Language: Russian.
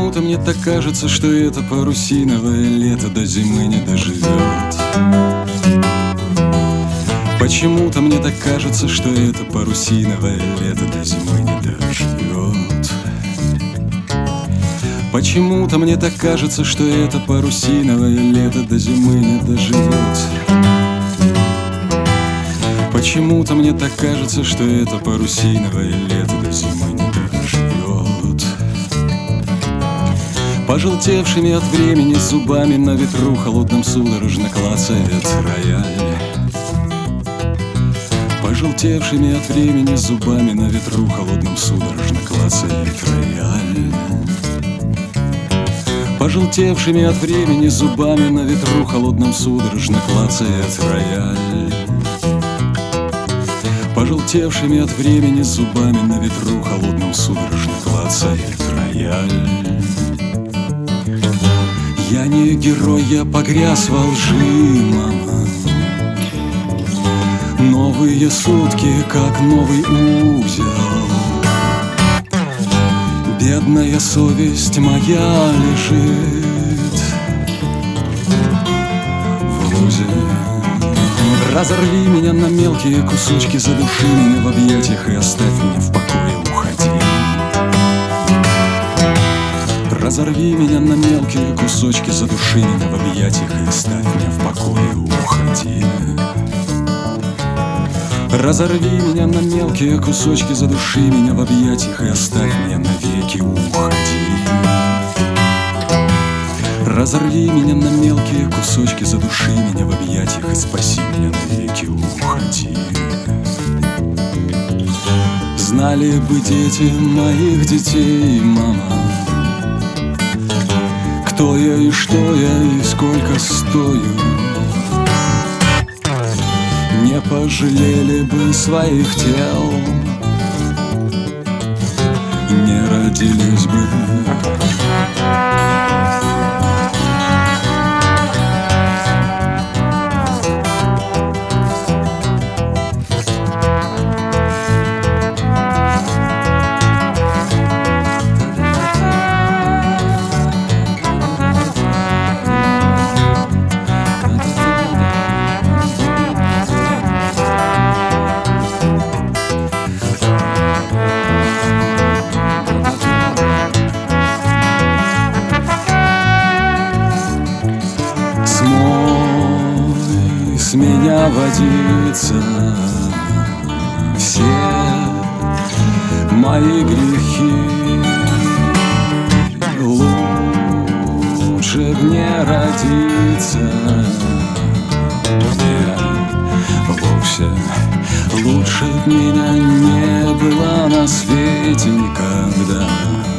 Почему-то мне так кажется, что это парусиновое лето до зимы не доживет. Почему-то мне так кажется, что это парусиновое лето до зимы не доживет. Почему-то мне так кажется, что это парусиновое лето до зимы не доживет. Почему-то мне так кажется, что это парусиновое лето до зимы не доживет. Пожелтевшими от времени зубами на ветру холодном судорожно клацает рояль. Пожелтевшими от времени зубами на ветру холодном судорожно клацает рояль. Пожелтевшими от времени зубами на ветру холодном судорожно клацает рояль. Пожелтевшими от времени зубами на ветру холодном судорожно клацает рояль. Я не герой, я погряз во лжи, мама. Новые сутки, как новый узел. Бедная совесть моя лежит в лузе. Разорви меня на мелкие кусочки, задуши меня в объятиях и оставь меня в покое, уходи. Разорви меня на мелкие кусочки, задуши меня в объятиях и оставь меня в покое, уходи. Разорви меня на мелкие кусочки, задуши меня в объятиях и оставь меня навеки, уходи. Разорви меня на мелкие кусочки, задуши меня в объятиях и спаси меня навеки, уходи. Знали бы дети моих детей, мама, кто я и что я и сколько стою, не пожалели бы своих тел, не родились бы. Смой с меня водиться все мои грехи. Лучше б не родиться мне вовсе. Лучше б меня не было на свете никогда.